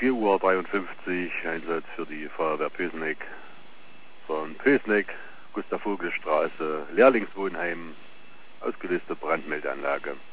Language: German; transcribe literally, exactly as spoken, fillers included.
vier Uhr dreiundfünfzig, Einsatz für die Feuerwehr Pößneck von Pößneck, Gustav-Vogel-Straße, Lehrlingswohnheim, ausgelöste Brandmeldeanlage.